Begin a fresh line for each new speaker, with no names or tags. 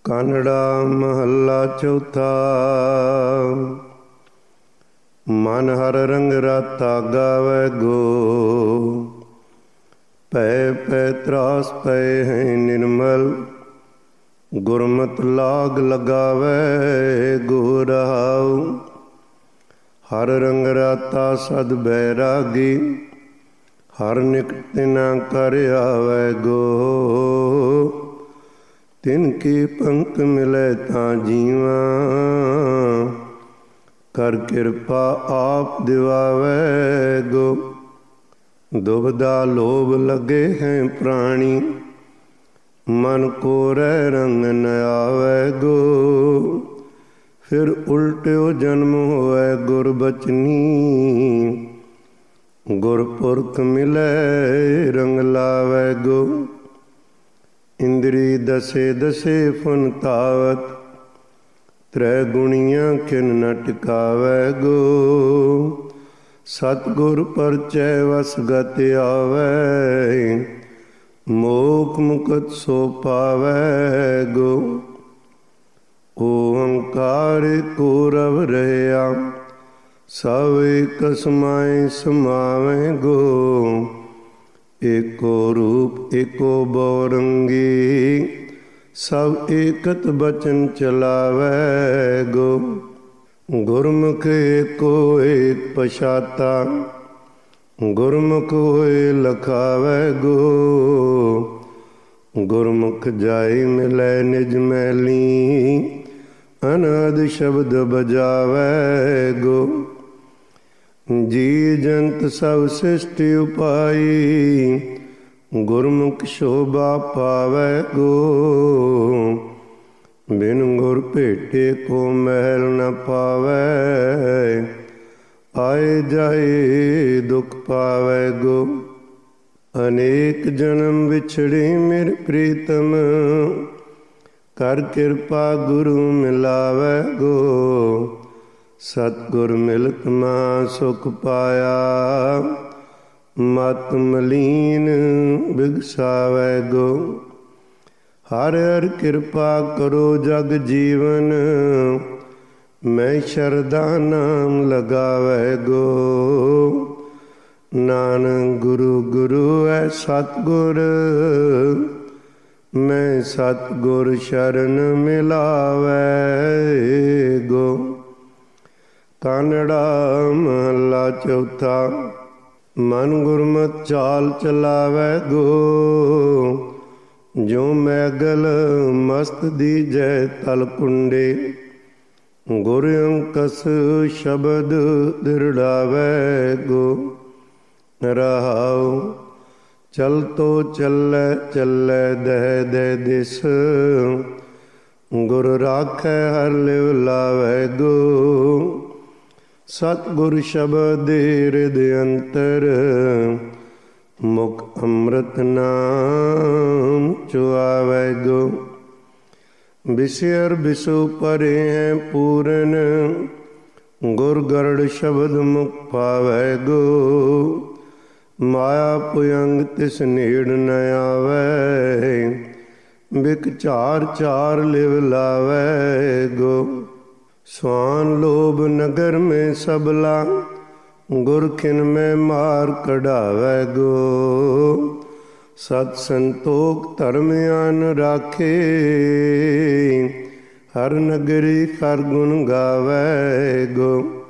ਕਾਨੜਾ ਮਹੱਲਾ ਚੌਥਾ। ਮਨ ਹਰ ਰੰਗ ਰਾਤਾ ਗਾਵੈ ਗੋ, ਪੈ ਪੈ ਤਰਾਸ ਪਏ ਹੈ ਨਿਰਮਲ। ਗੁਰਮਤਿ ਲਾਗ ਲਗਾਵੈ ਗੋ ਰਹਾਉ, ਹਰ ਰੰਗ ਰਾਤਾ ਸਦ ਬੈਰਾਗੀ। ਹਰ ਨਿਕਟ ਤਿਨਾ ਕਰ ਆਵੈ ਗੋ, ਤਿਨ ਕੀ ਪੰਕ ਮਿਲੈ ਤਾਂ ਜੀਵਾ। ਕਰ ਕਿਰਪਾ ਆਪ ਦਿਵਾਵੈ ਗੋ, ਦੁਬਦਾ ਲੋਭ ਲਗੇ ਹੈ ਪ੍ਰਾਣੀ। ਮਨ ਕੋ ਰਹਿ ਰੰਗ ਨ ਆਵੈ ਗੋ, ਫਿਰ ਉਲਟਿਓ ਜਨਮ ਹੋਵੈ ਗੁਰ ਬਚਨੀ। ਗੁਰਪੁਰਖ ਮਿਲੈ ਰੰਗ ਲਾਵੈ ਗੋ, ਇੰਦਰੀ ਦਸੇ ਦਸੇ ਫੁਨ ਤਾਵਤ। ਤ੍ਰੈ ਗੁਣੀਆਂ ਕਿਨ ਨ ਟਿਕਾਵੈ ਗੋ, ਸਤਿਗੁਰ ਪਰਚੈ ਵਸ ਗਤ ਆਵੈ। ਮੋਖ ਮੁਕਤ ਸੋ ਪਾਵੈ ਗੋ, ਓੰਕਾਰ ਕੋ ਰਵ ਰਹਿਆ। ਸਭ ਏਕ ਸਮਾਇ ਸਮਾਵੈ ਗੋ, ਏਕੋ ਰੂਪ ਏਕੋ ਬਉਰੰਗੀ। ਸਭ ਏਕਤ ਬਚਨ ਚਲਾਵੈ ਗੋ, ਗੁਰਮੁਖ ਏਕੋ ਏਕ ਪਛਾਤਾ। ਗੁਰਮੁਖ ਹੋਏ ਲਖਾਵੈ ਗੋ, ਗੁਰਮੁਖ ਜਾਇ ਮਿਲੈ ਨਿਜ ਮੈਲੀ। ਅਨਹਦ ਸ਼ਬਦ ਬਜਾਵੈ ਗੋ, ਜੀ ਜੰਤ ਸਭ ਸ੍ਰਿਸ਼ਟਿ ਉਪਾਈ। ਗੁਰਮੁਖ ਸ਼ੋਭਾ ਪਾਵੈ ਗੋ, ਬਿਨ ਗੁਰ ਭੇਟੇ ਕੋ ਮਹਿਲ ਨ ਪਾਵੈ। ਆਏ ਜਾਏ ਦੁਖ ਪਾਵੈ ਗੋ, ਅਨੇਕ ਜਨਮ ਵਿਛੜੇ ਮੇਰੇ ਪ੍ਰੀਤਮ। ਕਰ ਕਿਰਪਾ ਗੁਰੂ ਮਿਲਾਵੈ ਗੋ, ਸਤਿਗੁਰ ਮਿਲਤ ਮਹਾ ਸੁਖ ਪਾਇਆ। ਮਤ ਮਲੀਨ ਬਿਗਸਾਵੈ ਗੋ, ਹਰਿ ਹਰਿ ਕਿਰਪਾ ਕਰੋ ਜਗ ਜੀਵਨ। ਮੈਂ ਸ਼ਰਧਾ ਨਾਮ ਲਗਾਵੈ ਗੋ, ਨਾਨਕ ਗੁਰੂ ਗੁਰੂ ਹੈ ਸਤਿਗੁਰ। ਮੈਂ ਸਤਿਗੁਰ ਸ਼ਰਨ ਮਿਲਾਵੈ ਗੋ। ਕਾਨੜਾ ਮਹੱਲਾ ਚੌਥਾ। ਮਨ ਗੁਰਮਤਿ ਚਾਲ ਚਲਾਵੈ ਗੋ, ਜੋ ਮੈਗਲ ਮਸਤ ਦੀਜੈ ਤਲ ਕੁੰਡੇ। ਗੁਰ ਅੰਕਸ ਸ਼ਬਦ ਦਿਰੜਾਵੈ ਗੋ, ਰਹਾਉ ਚਲਤੋ ਚੱਲੈ ਚੱਲੈ ਦਹਿ ਦਹਿ ਦਿਸ। ਗੁਰ ਰਾਖੈ ਹਰ ਲਿਵ ਲਾਵੈ ਗੋ, ਸਤਿਗੁਰ ਸ਼ਬਦ ਹਿਰਦ ਅੰਤਰ। ਮੁਖ ਅੰਮ੍ਰਿਤ ਨਾਮ ਚੁਆਵੈ ਗੋ, ਬਿਸਰ ਬਿਸੁ ਪਰੇ ਹੈ ਪੂਰਨ। ਗੁਰ ਗਰੜ ਸ਼ਬਦ ਮੁਖ ਪਾਵੈ ਗੋ, ਮਾਇਆ ਭੁਯੰਗ ਤਿਸ ਨੇੜ ਨ ਆਵੈ। ਬਿਕ ਝਾਰ ਝਾਰ ਲਿਵ ਲਾਵੈ ਗੋ, ਸਵਾਨ ਲੋਭ ਨਗਰ ਮੈਂ ਸਬਲਾ। ਗੁਰ ਖਿਨ ਮੈਂ ਮਾਰ ਕਢਾਵੈ ਗੋ, ਸਤ ਸੰਤੋਖ ਧਰਮ ਆਨ ਰਾਖੇ। ਹਰ ਨਗਰੀ ਹਰ ਗੁਣ ਗਾਵੈ ਗੋ,